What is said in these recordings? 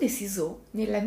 de Ciseaux, nel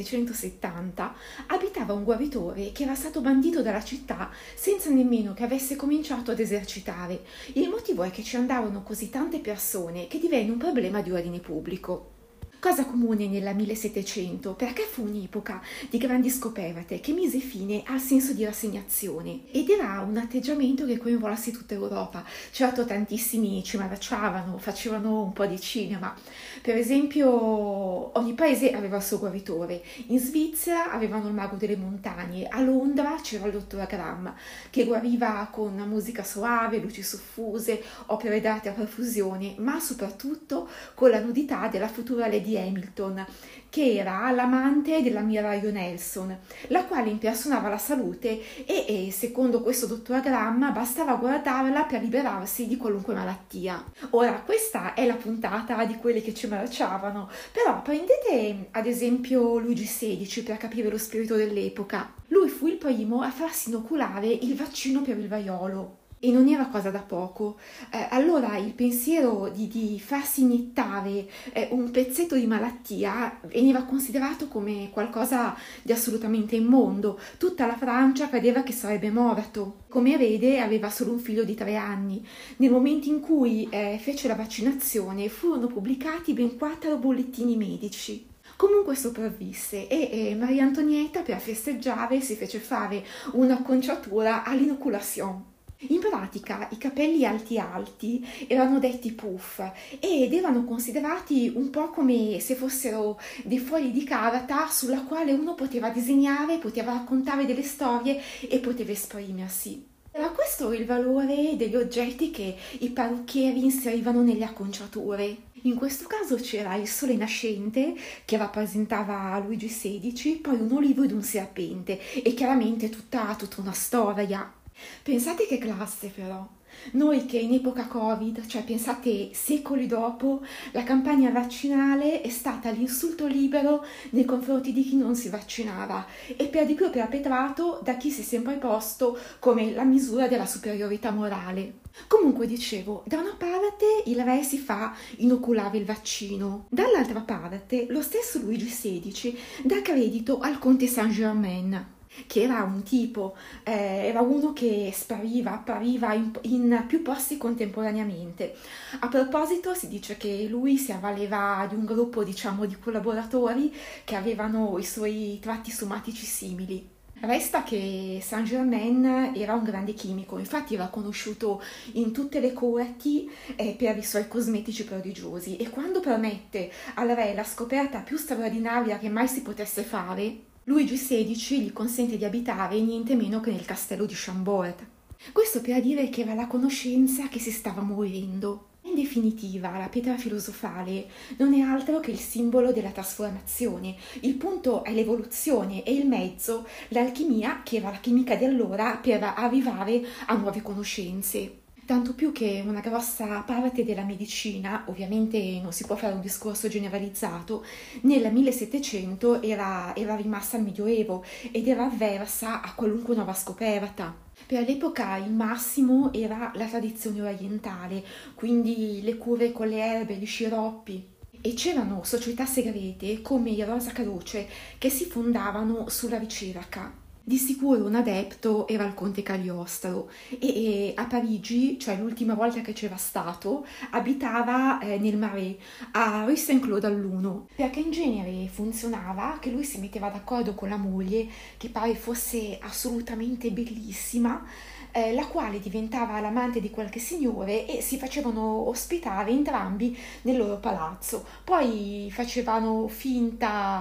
1770, abitava un guaritore che era stato bandito dalla città senza nemmeno che avesse cominciato ad esercitare. Il motivo è che ci andavano così tante persone che divenne un problema di ordine pubblico. Cosa comune nel 1700, perché fu un'epoca di grandi scoperte che mise fine al senso di rassegnazione ed era un atteggiamento che coinvolse tutta Europa. Certo, tantissimi ci marciavano, facevano un po' di cinema. Per esempio, ogni paese aveva il suo guaritore. In Svizzera avevano il mago delle montagne, a Londra c'era il dottor Graham che guariva con musica soave, luci soffuse, opere d'arte a profusione, ma soprattutto con la nudità della futura Lady Hamilton, che era l'amante della Miriam Nelson, la quale impersonava la salute e secondo questo dottor Graham bastava guardarla per liberarsi di qualunque malattia. Ora, questa è la puntata di quelli che ci marciavano, però prendete ad esempio Luigi XVI per capire lo spirito dell'epoca. Lui fu il primo a farsi inoculare il vaccino per il vaiolo. E non era cosa da poco. Allora il pensiero di farsi iniettare un pezzetto di malattia veniva considerato come qualcosa di assolutamente immondo. Tutta la Francia credeva che sarebbe morto. Come erede aveva solo un figlio di 3 anni. Nel momento in cui fece la vaccinazione furono pubblicati ben 4 bollettini medici. Comunque sopravvisse e Maria Antonietta per festeggiare si fece fare un'acconciatura all'inoculation. In pratica i capelli alti erano detti puff ed erano considerati un po' come se fossero dei fogli di carta sulla quale uno poteva disegnare, poteva raccontare delle storie e poteva esprimersi. Era questo il valore degli oggetti che i parrucchieri inserivano nelle acconciature. In questo caso c'era il sole nascente che rappresentava Luigi XVI, poi un olivo ed un serpente e chiaramente tutta una storia. Pensate che classe però, noi che in epoca Covid, cioè pensate secoli dopo, la campagna vaccinale è stata l'insulto libero nei confronti di chi non si vaccinava e per di più perpetrato da chi si è sempre posto come la misura della superiorità morale. Comunque dicevo, da una parte il re si fa inoculare il vaccino, dall'altra parte lo stesso Luigi XVI dà credito al conte Saint-Germain, che era un tipo, era uno che appariva in più posti contemporaneamente. A proposito si dice che lui si avvaleva di un gruppo, diciamo, di collaboratori che avevano i suoi tratti somatici simili. Resta che Saint-Germain era un grande chimico, infatti era conosciuto in tutte le corti per i suoi cosmetici prodigiosi e quando promette al re la scoperta più straordinaria che mai si potesse fare, Luigi XVI gli consente di abitare niente meno che nel castello di Chambord. Questo per dire che era la conoscenza che si stava muovendo. In definitiva, la pietra filosofale non è altro che il simbolo della trasformazione. Il punto è l'evoluzione e il mezzo, l'alchimia, che era la chimica di allora, per arrivare a nuove conoscenze. Tanto più che una grossa parte della medicina, ovviamente non si può fare un discorso generalizzato, nel 1700 era rimasta al Medioevo ed era avversa a qualunque nuova scoperta. Per l'epoca il massimo era la tradizione orientale, quindi le cure con le erbe, gli sciroppi. E c'erano società segrete come i Rosa Croce che si fondavano sulla ricerca. Di sicuro un adepto era il conte Cagliostro e a Parigi, cioè l'ultima volta che c'era stato, abitava nel Marais, a Rue Saint-Claude all'1, perché in genere funzionava che lui si metteva d'accordo con la moglie, che pare fosse assolutamente bellissima, la quale diventava l'amante di qualche signore e si facevano ospitare entrambi nel loro palazzo. Poi facevano finta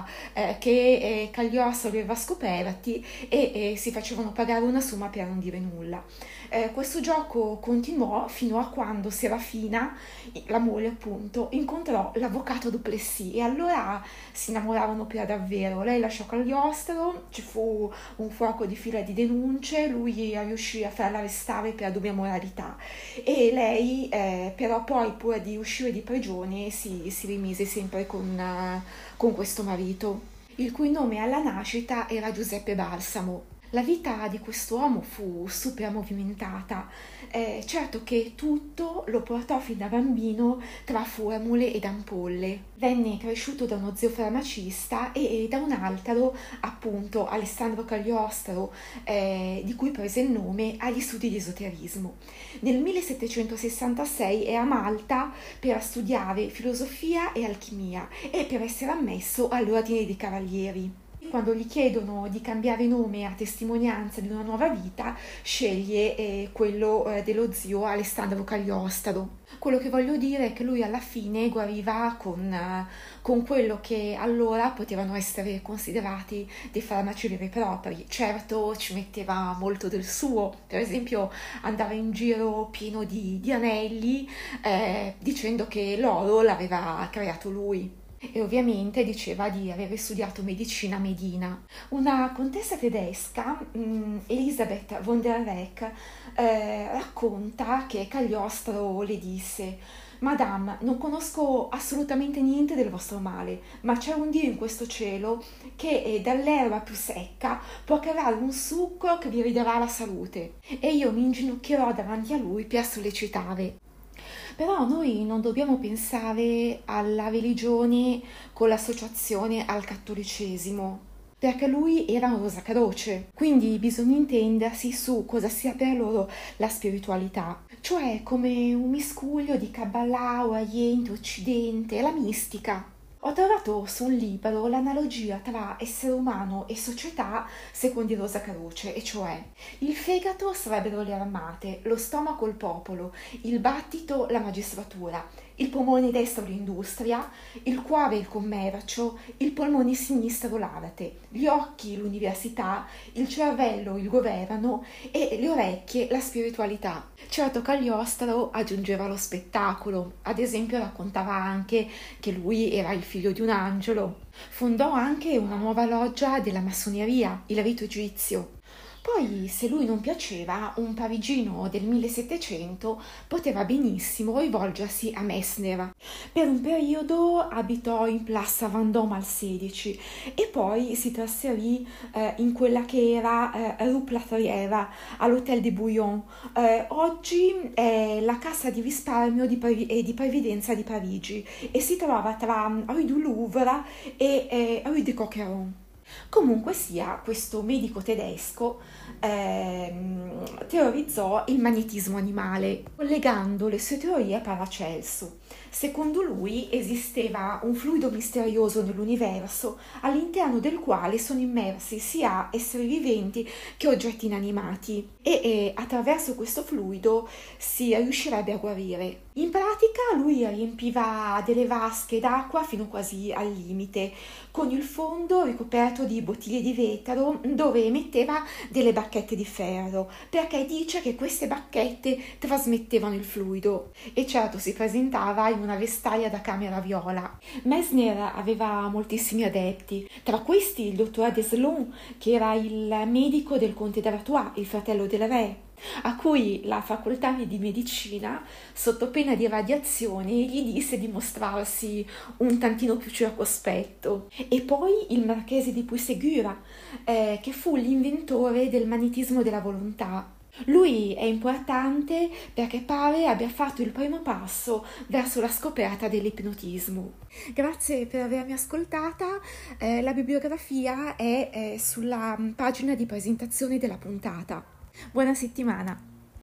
che Cagliostro li aveva scoperti e si facevano pagare una somma per non dire nulla. Questo gioco continuò fino a quando Serafina, la moglie appunto, incontrò l'avvocato Duplessis e allora si innamorarono per davvero. Lei lasciò Cagliostro, ci fu un fuoco di fila di denunce, lui riuscì a farla arrestare per dubbia moralità e lei però poi pur di uscire di prigione si rimise sempre con questo marito, il cui nome alla nascita era Giuseppe Balsamo. La vita di quest'uomo fu super movimentata, certo che tutto lo portò fin da bambino tra formule ed ampolle. Venne cresciuto da uno zio farmacista e da un altro, appunto Alessandro Cagliostro, di cui prese il nome agli studi di esoterismo. Nel 1766 è a Malta per studiare filosofia e alchimia e per essere ammesso all'ordine dei cavalieri. Quando gli chiedono di cambiare nome a testimonianza di una nuova vita, sceglie quello dello zio Alessandro Cagliostro. Quello che voglio dire è che lui alla fine guariva con quello che allora potevano essere considerati dei farmaci veri e propri. Certo, ci metteva molto del suo, per esempio andava in giro pieno di anelli dicendo che l'oro l'aveva creato lui. E ovviamente diceva di aver studiato medicina a Medina. Una contessa tedesca, Elisabeth von der Reck, racconta che Cagliostro le disse: Madame, non conosco assolutamente niente del vostro male, ma c'è un Dio in questo cielo che dall'erba più secca può creare un succo che vi ridarà la salute, e io mi inginocchierò davanti a lui per sollecitare. Però noi non dobbiamo pensare alla religione con l'associazione al cattolicesimo, perché lui era un Rosacroce, quindi bisogna intendersi su cosa sia per loro la spiritualità, cioè come un miscuglio di Kabbalah, Oriente, Occidente, la mistica. Ho trovato su un libro l'analogia tra essere umano e società secondo il Rosacroce, e cioè il fegato sarebbero le armate, lo stomaco il popolo, il battito la magistratura, il polmone destro l'industria, il cuore il commercio, il polmone sinistro l'arte, gli occhi l'università, il cervello il governo e le orecchie la spiritualità. Certo, Cagliostro aggiungeva lo spettacolo, ad esempio raccontava anche che lui era il figlio di un angelo. Fondò anche una nuova loggia della massoneria, il rito egizio. Poi, se lui non piaceva, un parigino del 1700 poteva benissimo rivolgersi a Messner. Per un periodo abitò in Piazza Vendôme al 16 e poi si trasferì in quella che era Rue Plâtrière, all'Hôtel de Bouillon. Oggi è la Cassa di risparmio e di previdenza di Parigi e si trova tra Rue du Louvre e Rue de Coqueron. Comunque sia, questo medico tedesco teorizzò il magnetismo animale, collegando le sue teorie a Paracelso. Secondo lui esisteva un fluido misterioso nell'universo all'interno del quale sono immersi sia esseri viventi che oggetti inanimati e attraverso questo fluido si riuscirebbe a guarire. In pratica lui riempiva delle vasche d'acqua fino quasi al limite, con il fondo ricoperto di bottiglie di vetro dove metteva delle bacchette di ferro, perché dice che queste bacchette trasmettevano il fluido. E certo si presentava in una vestaglia da camera viola. Messner aveva moltissimi adepti, tra questi il dottor Deslon, che era il medico del conte d'Artois, il fratello del re, a cui la facoltà di medicina, sotto pena di radiazioni, gli disse di mostrarsi un tantino più circospetto. E poi il marchese di Puységur, che fu l'inventore del magnetismo della volontà. Lui è importante perché pare abbia fatto il primo passo verso la scoperta dell'ipnotismo. Grazie per avermi ascoltata, la bibliografia è sulla pagina di presentazione della puntata. Buona settimana!